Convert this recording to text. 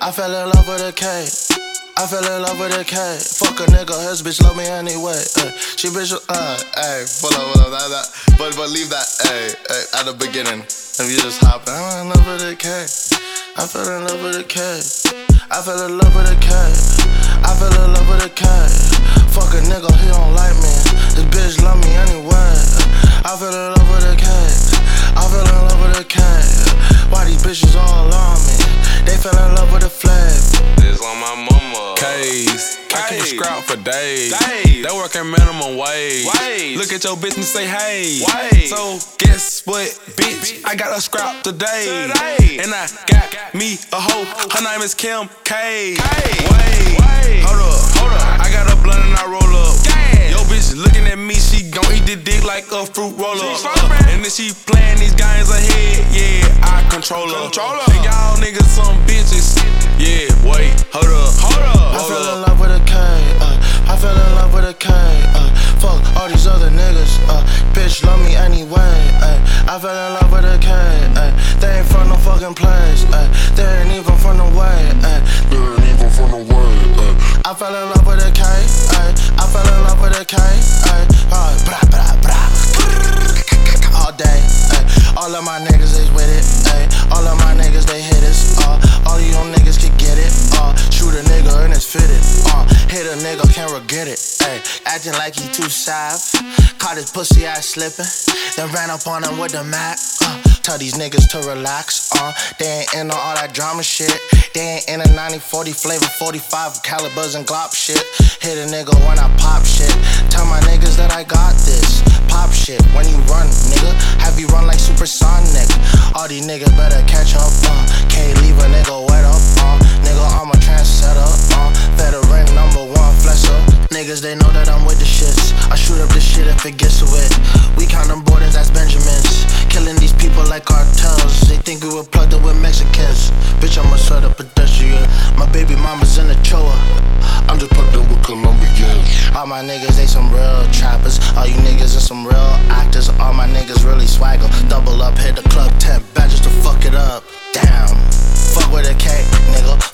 I fell in love with a K. I fell in love with a K. Fuck a nigga, his bitch love me anyway. She bitch, ayy, hold up, but leave that, ayy, at the beginning. If you just hop, I'm in love with a K. I fell in love with a K. I fell in love with a K. I fell in love with a K. Fuck a nigga, he don't like me. This bitch love me anyway. I fell in love with a K. I fell in love with a K. Why these bitches all on me? They fell in love with a flag. This on my mama. K's. I keep a scrap for days. They working minimum wage. Look at your bitch and say hey. So guess what, bitch? I got a scrap today. And I got me a hoe. Her name is Kim K. Hold up. I got a blunt and I roll up. Yo bitch looking at me, she gon' eat the dick like a fruit roller. And then she playing these games ahead, yeah, I control her. And y'all niggas some bitches. Yeah, wait, hold up. I fell in love with a K. I fell in love with a K. Fuck all these other niggas. Bitch love me anyway. I fell in love with a K. They ain't from no fucking place. They ain't even from the way. I fell in love with a K. I fell in love with a K. All day. All of my niggas is with it. All of my niggas they hit us. All you niggas can get it. Shoot a nigga and it's fitted. Hit a nigga can't regret it. Acting like he too soft. Caught his pussy ass slipping. Then ran up on him with the Mac. Tell these niggas to relax. They ain't into all that drama shit. They ain't in a 90-40 flavor 45 calibers and glop shit. Hit a nigga when I pop shit. Tell my niggas that I got this. Pop shit when you run, nigga. Have you run like supersonic? All these niggas better catch up. Can't leave a nigga wet up. Nigga, I'm a trendsetter. Veteran #1 flexer. Niggas, they know that I'm with the shits. I shoot up the shit if it gets to it. We count them borders, that's Benjamins. Killing these people like cartels. They think we were plugged up with Mexicans. Bitch, I'm a sort of pedestrian. My baby mama's in the Choa. I'm just plugged in with Colombians. All my niggas, they some real trappers. All you niggas are some real actors. All my niggas really swagger. Double up, hit the club 10 badges to fuck it up. Damn. Fuck with a K, nigga.